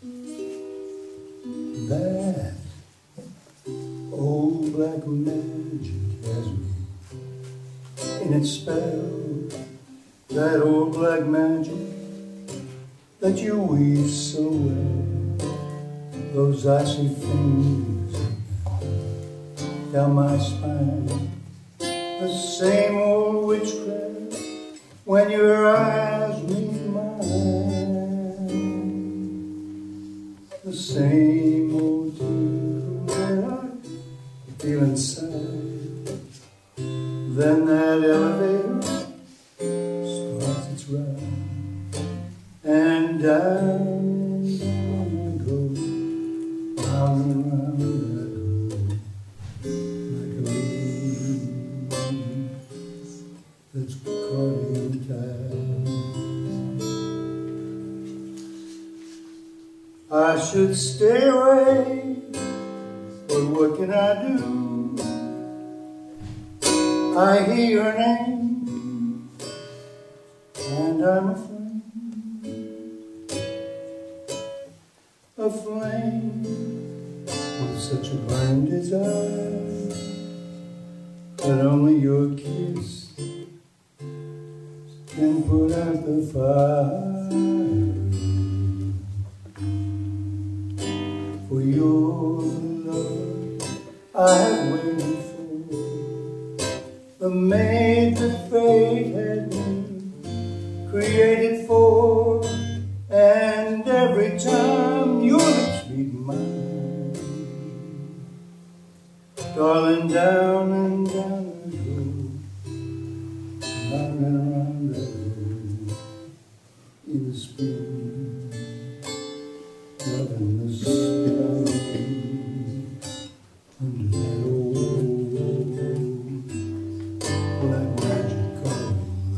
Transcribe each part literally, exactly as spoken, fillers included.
That old black magic has me in its spell. That old black magic that you weave so well. Those icy fingers down my spine. The same old witchcraft when your eyes meet mine. The same old tingle that I feel inside. Then that elevator starts its ride, and down and down I go, round and round I go, like a leaf that's caught in time. I should stay away, but what can I do? I hear your name, and I'm afraid. A flame with such a burning desire that only your kiss can put out the fire. For your love I have waited for, the maid that fate had me created for. And every time your lips meet mine, darling, down and down I go, round and round I go, in the spring, loving the spring under that old black magic called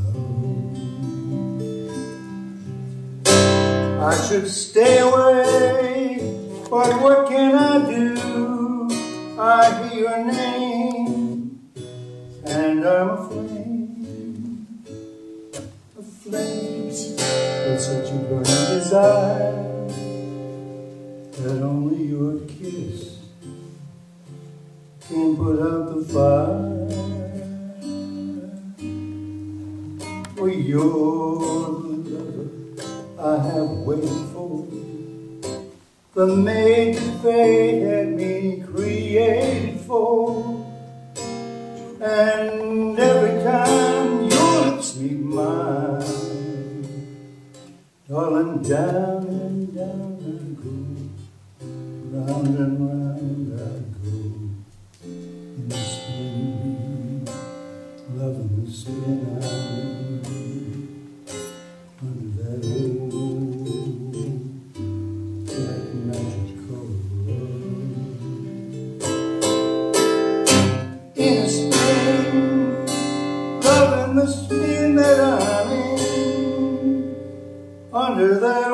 love. I should stay away, but what can I do? I hear your name, and I'm aflame, aflame with such a burning desire that only your kiss can put out the fire. For your love I have waited for, the maid that fate had me created for. And every time your lips meet mine, darling, down and down I go, round and round I go, in the spring, loving the spin I under that old black magic called love. In the spring, loving the spin that I'm in, under that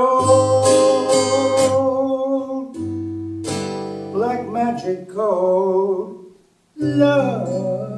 old black magic called love.